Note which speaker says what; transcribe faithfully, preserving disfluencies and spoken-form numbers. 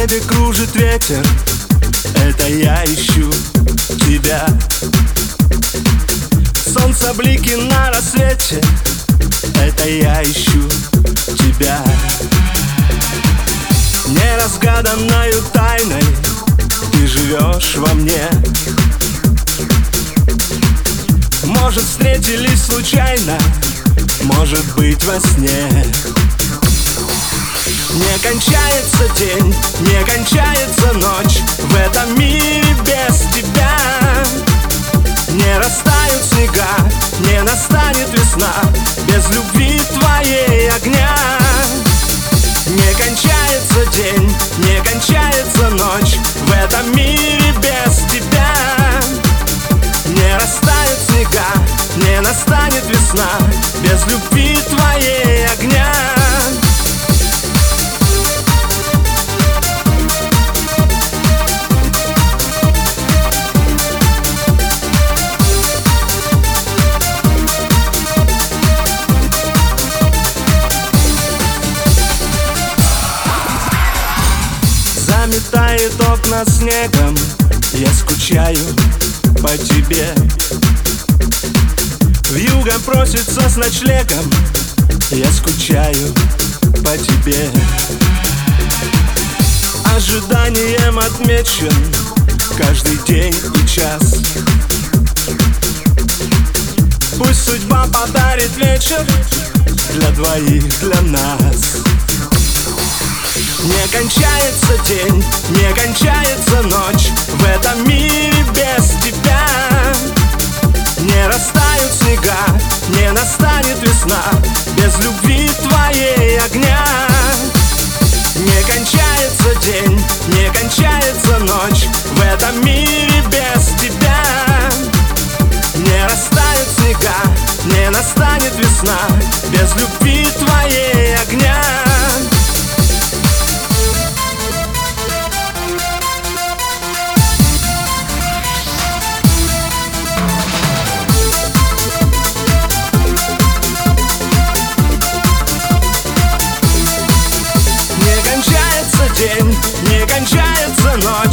Speaker 1: небе кружит ветер, это я ищу тебя. Солнце блики на рассвете, это я ищу тебя. Неразгаданною тайной ты живешь во мне. Может, встретились случайно, может быть, во сне. Не кончается день, не кончается ночь в этом мире без тебя. Не растают снега, не настанет весна без любви твоей огня. Не кончается день, не кончается ночь в этом мире без тебя. Не растают снега, не настанет весна без любви твоей огня. Заметает окна снегом, я скучаю по тебе. Вьюга просится с ночлегом, я скучаю по тебе. Ожиданием отмечен каждый день и час. Пусть судьба подарит вечер для двоих, для нас. Не кончается день, не кончается ночь в этом мире без тебя. Не растают снега, не настанет весна без любви твоей огня. Не кончается день, не кончается ночь в этом мире без тебя. Не растают снега, не настанет весна без любви твоей огня. День, не кончается ночь